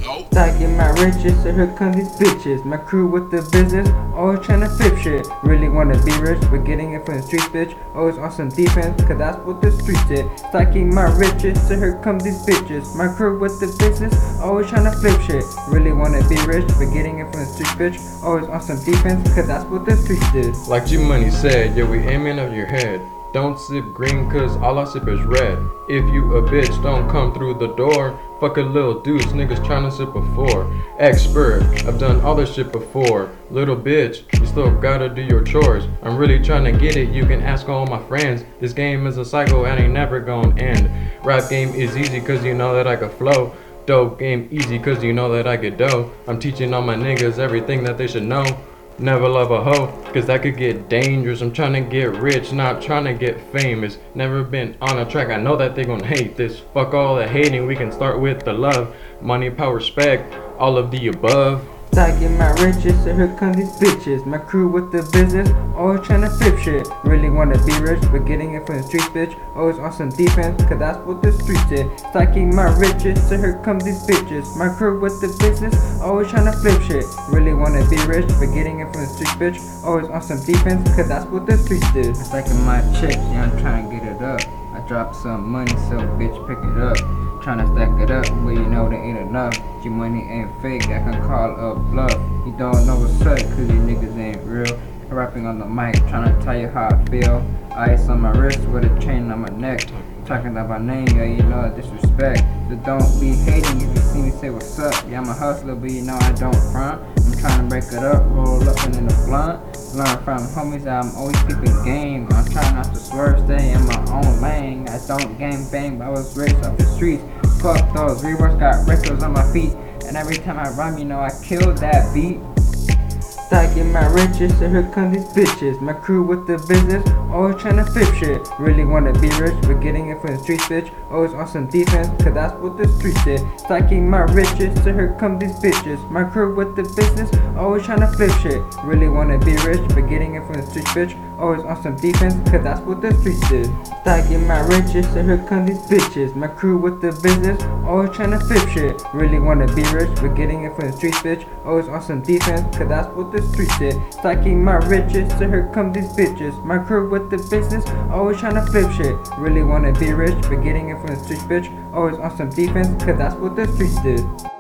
Stacking my riches, so here come these bitches. My crew with the business, always tryna flip shit. Really wanna be rich, but getting it from the streets, bitch. Always on some defense, cause that's what the streets did. Stacking my riches, so here come these bitches. My crew with the business, always tryna flip shit. Really wanna be rich, but getting it from the streets, bitch. Always on some defense, cause that's what the streets did. Like G-Money said, yeah, we aiming at your head. Don't sip green cause all I sip is red. If you a bitch, don't come through the door. Fuck a little deuce, niggas tryna sip before. Expert, I've done all this shit before. Little bitch, you still gotta do your chores. I'm really tryna get it, you can ask all my friends. This game is a cycle and ain't never gonna end. Rap game is easy cause you know that I can flow. Dope game easy cause you know that I get dough. I'm teaching all my niggas everything that they should know. Never love a hoe, cause that could get dangerous. I'm trying to get rich, not trying to get famous. Never been on a track, I know that they gon' hate this. Fuck all the hating, we can start with the love. Money, power, respect, all of the above. Stacking my riches, so here come these bitches. My crew with the business, always tryna flip shit. Really wanna be rich, but getting it from the streets, bitch. Always on some defense, cause that's what the streets did. Stacking my riches, so here come these bitches. My crew with the business, always tryna flip shit. Really wanna be rich, but getting it from the streets, bitch. Always on some defense, cause that's what the streets did. Stacking my checks, yeah, I'm tryna get it up. I dropped some money, so bitch pick it up. Tryna stack it up, but you know there ain't enough. G-Money ain't fake, I can call up bluff. You don't know what's up, cause you niggas ain't real. Rapping on the mic, tryna tell you how I feel. Ice on my wrist with a chain on my neck. Talking about my name, yeah, you know disrespect. So don't be hating if you see me say what's up. Yeah, I'm a hustler, but you know I don't front. I'm trying to break it up, roll up and in the blunt. Learn from homies that I'm always keeping game. I'm trying not to swerve, stay in my own lane. I don't gang bang, but I was raised off the streets. Fuck those reworks, got records on my feet. And every time I rhyme, you know I kill that beat. Stacking my riches, so here come these bitches. My crew with the business, always tryna flip shit. Really wanna be rich, but getting it from the streets, bitch. Always on some defense, cause that's what the streets did. Stacking my riches, so here come these bitches. My crew with the business, always tryna flip shit. Really wanna be rich, but getting it from the streets, bitch. Always on some defense, cause that's what the streets did. Stacking my riches, so here come these bitches. My crew with the business, always tryna flip shit. Really wanna be rich, but getting it from the streets, bitch. Always on some defense, cause that's what the streets did. Stacking my riches, so here come these bitches. My crew with the business, always tryna flip shit. Really wanna be rich, but getting it from the streets, bitch. Always on some defense, cause that's what the streets did.